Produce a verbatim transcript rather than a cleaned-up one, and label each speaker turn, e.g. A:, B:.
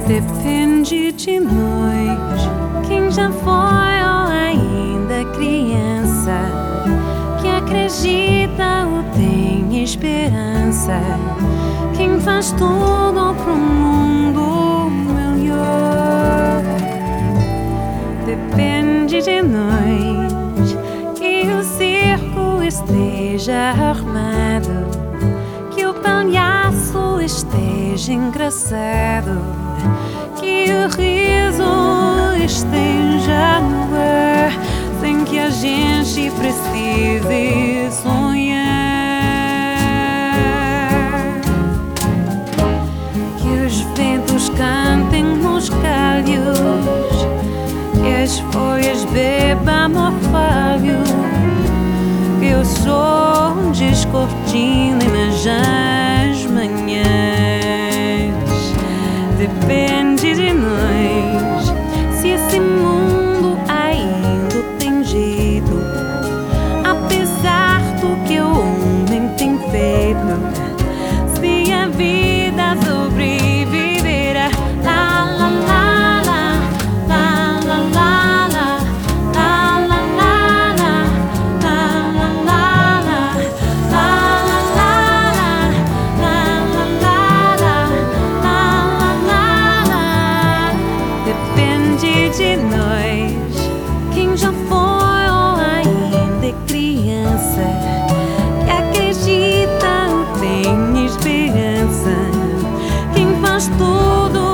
A: Depende de nós, quem já foi ou ainda criança, que acredita ou tem esperança, quem faz tudo pro mundo melhor. Depende de nós, que o circo esteja armado, que o palhaço esteja engraçado, que o riso esteja no ar, sem que a gente precise sonhar. Que os ventos cantem nos galhos, que as folhas bebam orvalho, que o sol descortine nas manhãs. Depende de nós, se esse mundo ainda tem jeito, apesar do que o homem tem feito. Se a vida sobreviverá, lá, lá, lá, lá, lá, lá, lá, lá, lá, lá, lá, lá, lá, lá, depende de nós, quem já foi ou ainda é criança, que acredita ou tem esperança, quem faz tudo